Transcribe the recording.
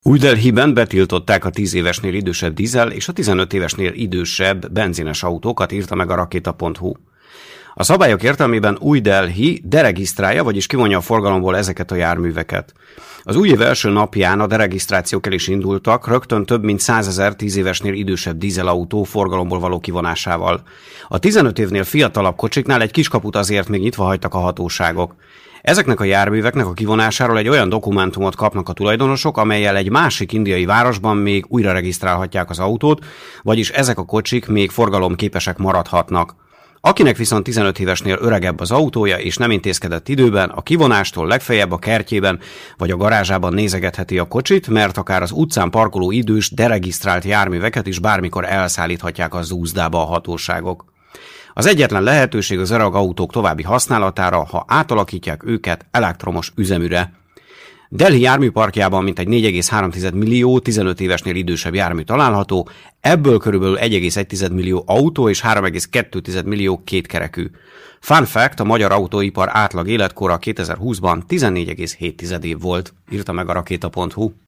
Új Delhiben betiltották a 10 évesnél idősebb dízel és a 15 évesnél idősebb benzines autókat, írta meg a rakéta.hu. A szabályok értelmében Új Delhi deregisztrálja, vagyis kivonja a forgalomból ezeket a járműveket. Az új év első napján a deregisztrációk el is indultak, rögtön több mint 100 000 10 évesnél idősebb dízelautó forgalomból való kivonásával. A 15 évnél fiatalabb kocsiknál egy kiskaput azért még nyitva hagytak a hatóságok. Ezeknek a járműveknek a kivonásáról egy olyan dokumentumot kapnak a tulajdonosok, amellyel egy másik indiai városban még újra regisztrálhatják az autót, vagyis ezek a kocsik még forgalomképesek maradhatnak. Akinek viszont 15 évesnél öregebb az autója és nem intézkedett időben, a kivonástól legfeljebb a kertjében vagy a garázsában nézegetheti a kocsit, mert akár az utcán parkoló idős, deregisztrált járműveket is bármikor elszállíthatják a zúzdába a hatóságok. Az egyetlen lehetőség az öreg autók további használatára, ha átalakítják őket elektromos üzeműre. Delhi járműparkjában mintegy 4,3 millió 15 évesnél idősebb jármű található, ebből körülbelül 1,1 millió autó és 3,2 millió kétkerekű. Fun fact, a magyar autóipar átlag életkora 2020-ban 14,7 év volt, írta meg a rakéta.hu.